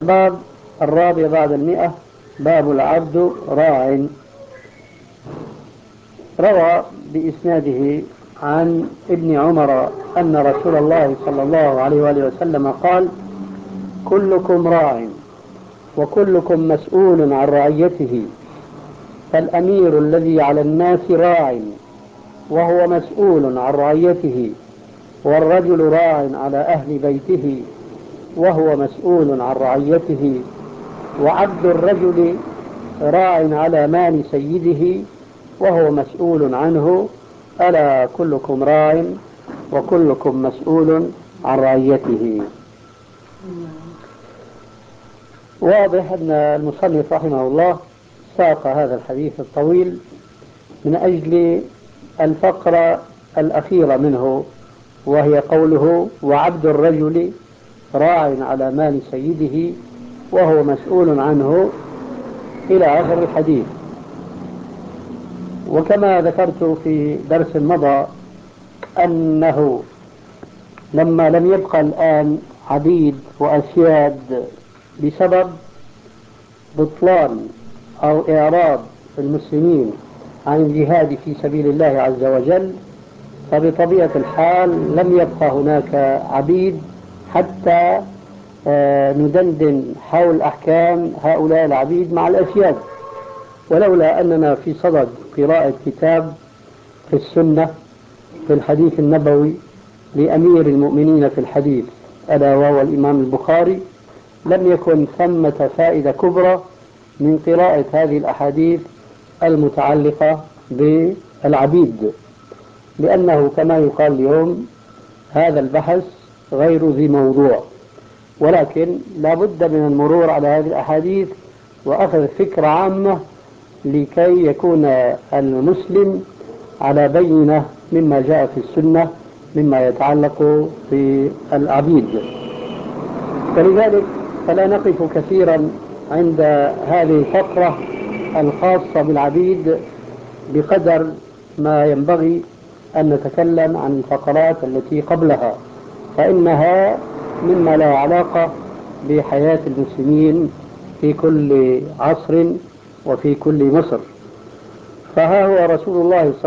باب الرابع بعد 100. باب العبد راع. روى بإسناده عن ابن عمر أن رسول الله صلى الله عليه وآله وسلم قال: كلكم راع وكلكم مسؤول عن رعيته، فالأمير الذي على الناس راع وهو مسؤول عن رعيته، والرجل راع على أهل بيته وهو مسؤول عن رعيته، وعبد الرجل راع على مال سيده وهو مسؤول عنه. ألا كلكم راع وكلكم مسؤول عن رعيته. واضح أن المصنف رحمه الله ساق هذا الحديث الطويل من أجل الفقرة الأخيرة منه، وهي قوله: وعبد الرجل راع على مال سيده وهو مسؤول عنه، إلى آخر الحديث. وكما ذكرت في درس مضى أنه لما لم يبقى الآن عبيد وأسياد بسبب بطلان أو إعراض المسلمين عن الجهاد في سبيل الله عز وجل، فبطبيعة الحال لم يبقى هناك عبيد حتى ندندن حول أحكام هؤلاء العبيد مع الأسياد. ولولا أننا في صدد قراءة كتاب في السنة في الحديث النبوي لأمير المؤمنين في الحديث ألا وهو الإمام البخاري، لم يكن ثمة فائدة كبرى من قراءة هذه الأحاديث المتعلقة بالعبيد، لأنه كما يقال اليوم هذا البحث غير ذي موضوع. ولكن لا بد من المرور على هذه الأحاديث وأخذ فكرة عامة لكي يكون المسلم على بينة مما جاء في السنة مما يتعلق بالعبيد. ولذلك فلا نقف كثيرا عند هذه الفقرة الخاصة بالعبيد بقدر ما ينبغي أن نتكلم عن الفقرات التي قبلها، فإنها مما لا علاقة بحياة المسلمين في كل عصر وفي كل مصر. فها هو رسول الله